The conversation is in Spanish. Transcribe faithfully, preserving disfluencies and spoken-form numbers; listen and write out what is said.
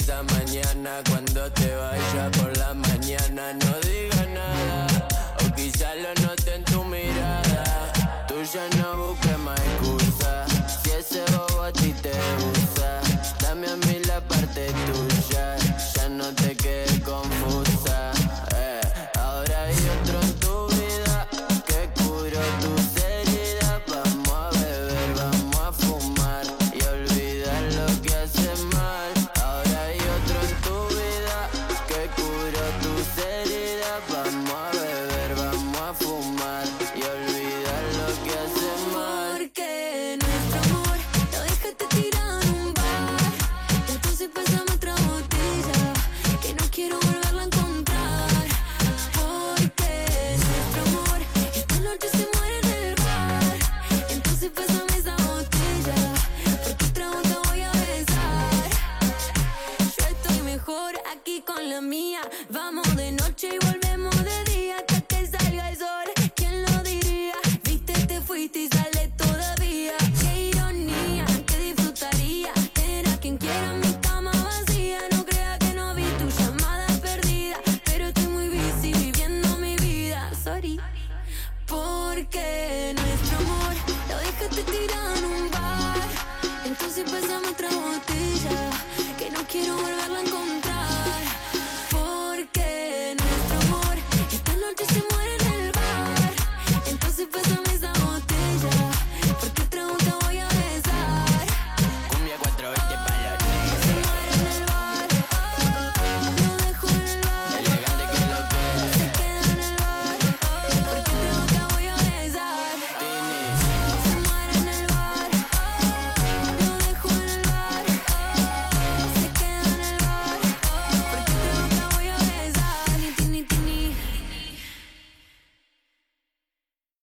avisa mañana cuando te vaya por la mañana. No digas nada, o quizá lo note en tu mirada. Tú ya no busques más excusa, si ese bobo a ti te usa. Dame a mí la parte tuya, ya no te quedes confusa. eh. Ahora hay otro en tu vida que curó tus heridas. Vamos a beber, vamos a fumar y olvidar lo que hace mal. Ahora hay otro en tu vida que curó tus heridas. Vamos a beber, vamos a fumar y olvidar lo que hace mal. Porque nuestro amor lo dejaste tirado en un bar. Entonces pásame otra botella, que no quiero volverla a encontrar. Porque nuestro amor esta noche se muere en el bar. Entonces pásame esa botella, porque otra boca voy a besar. Yo estoy mejor aquí con la mía. Vamos de noche y volvemos de día hasta que salga el sol. ¿Quién lo diría? Viste, te fuiste y sale todavía. Qué ironía, que disfrutaría tener a quien quiera mi cama vacía. No crea que no vi tu llamada perdida, pero estoy muy busy viviendo mi vida. Sorry. Porque nuestro amor lo dejaste tirado en un bar. Entonces pásame otra botella, que no quiero volverla a encontrar.